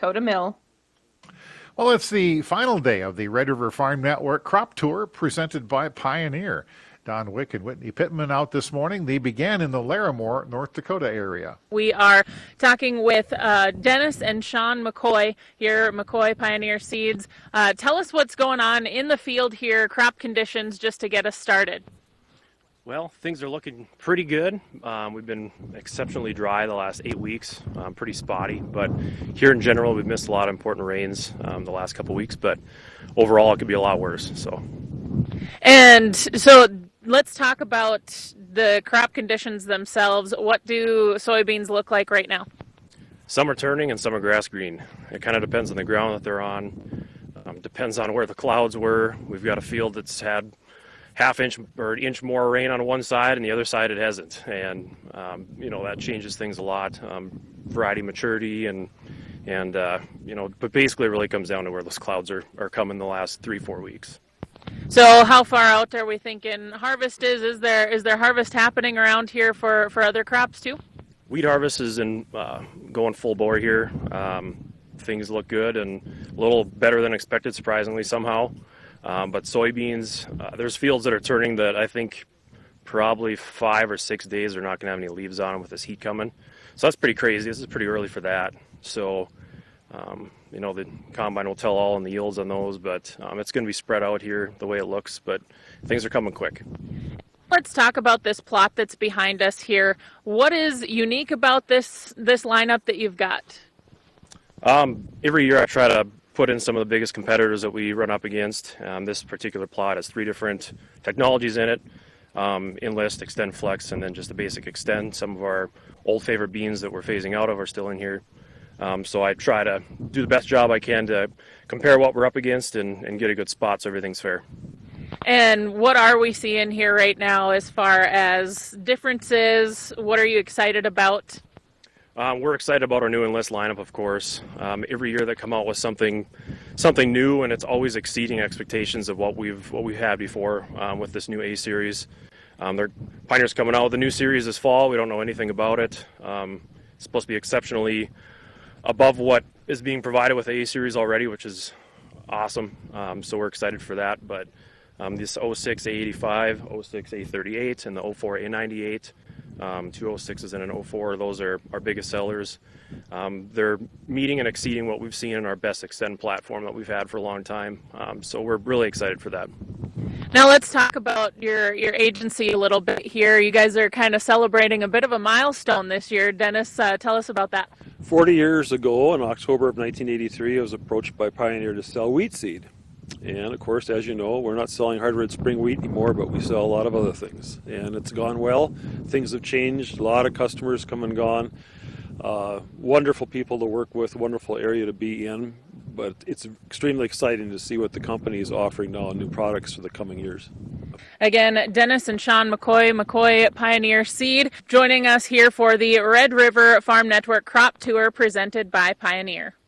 Dakota Mill. Well, it's the final day of the Red River Farm Network Crop Tour presented by Pioneer. Don Wick and Whitney Pittman out this morning. They began in the Larimore, North Dakota area. We are talking with Dennis and Sean McCoy here at McCoy Pioneer Seeds. Tell us what's going on in the field here, crop conditions, just to get us started. Well, things are looking pretty good. We've been exceptionally dry the last 8 weeks, pretty spotty. But here in general, we've missed a lot of important rains the last couple weeks. But overall, it could be a lot worse. And so let's talk about the crop conditions themselves. What do soybeans look like right now? Some are turning and some are grass green. It kind of depends on the ground that they're on. Depends on where the clouds were. We've got a field that's had half inch or inch more rain on one side, and the other side it hasn't. And that changes things a lot. Variety maturity but basically it really comes down to where those clouds are coming the last 3-4 weeks. So how far out are we thinking harvest is? Is there harvest happening around here for other crops too? Wheat harvest is going full bore here. Things look good and a little better than expected, surprisingly somehow. But soybeans, there's fields that are turning that I think probably 5 or 6 days are not going to have any leaves on them with this heat coming. So that's pretty crazy. This is pretty early for that. So, the combine will tell all on the yields on those, but it's going to be spread out here the way it looks, but things are coming quick. Let's talk about this plot that's behind us here. What is unique about this lineup that you've got? Every year I try to put in some of the biggest competitors that we run up against. This particular plot has 3 different technologies in it, Enlist, Extend Flex, and then just the basic Extend. Some of our old favorite beans that we're phasing out of are still in here. So I try to do the best job I can to compare what we're up against and get a good spot so everything's fair. And what are we seeing here right now as far as differences? What are you excited about? We're excited about our new Enlist lineup, of course. Every year they come out with something new, and it's always exceeding expectations of what we've had before with this new A series. Pioneer's coming out with a new series this fall. We don't know anything about it. It's supposed to be exceptionally above what is being provided with the A series already, which is awesome. So we're excited for that. But this 06 A85, 06 A38, and the 04 A98. 2 06s and an 04, those are our biggest sellers. They're meeting and exceeding what we've seen in our best Extend platform that we've had for a long time. So we're really excited for that. Now let's talk about your agency a little bit here. You guys are kind of celebrating a bit of a milestone this year. Dennis, tell us about that. 40 years ago, in October of 1983, I was approached by Pioneer to sell wheat seed. And of course, as you know, we're not selling hard red spring wheat anymore, but we sell a lot of other things. And it's gone well. Things have changed. A lot of customers come and gone. Wonderful people to work with, wonderful area to be in. But it's extremely exciting to see what the company is offering now on new products for the coming years. Again, Dennis and Sean McCoy Pioneer Seed, joining us here for the Red River Farm Network Crop Tour presented by Pioneer.